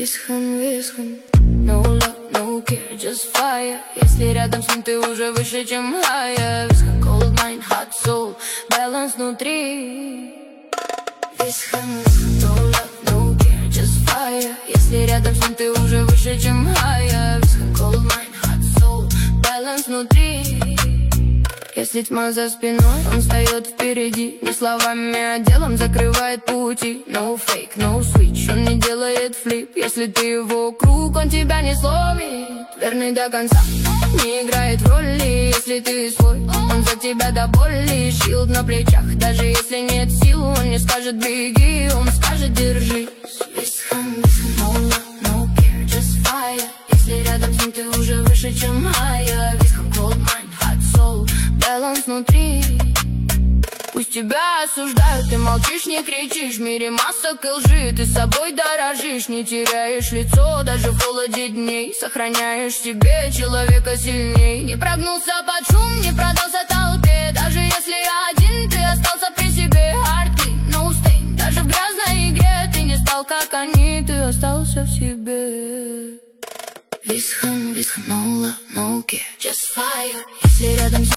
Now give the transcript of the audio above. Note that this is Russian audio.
Висхан, no love, no care, just fire. Если рядом с ним ты уже выше, чем higher. Висхан, cold mind, hot soul, balance внутри. Висхан, no love, no care, just fire. Если рядом с ним ты уже выше, чем higher. Висхан, cold mind, hot soul, balance внутри. Если тьма за спиной, он встает впереди. Не словами, а делом закрывает пути. No fake, no switch, он не делает флип. Если ты его круг, он тебя не сломит. Верный до конца, не играет роли. Если ты свой, он за тебя до боли. Щит на плечах, даже если нет сил. Он не скажет беги, он скажет держись. Висхан, no love, no care, just fire. Если рядом с ним ты уже выше, чем higher. Висхан, cold mind, hot soul, баланс внутри. Пусть тебя осуждают, ты молчишь, не кричишь. В мире масок и лжи, ты собой дорожишь. Не теряешь лицо даже в холоде дней. Сохраняешь в себе человека сильней. Не прогнулся под шум, не продался толпе. Даже если один, ты остался при себе. Hard clean, no stain. Даже в грязной игре ты не стал как они, ты остался в себе. Висхан, no love, no care, just fire. Если рядом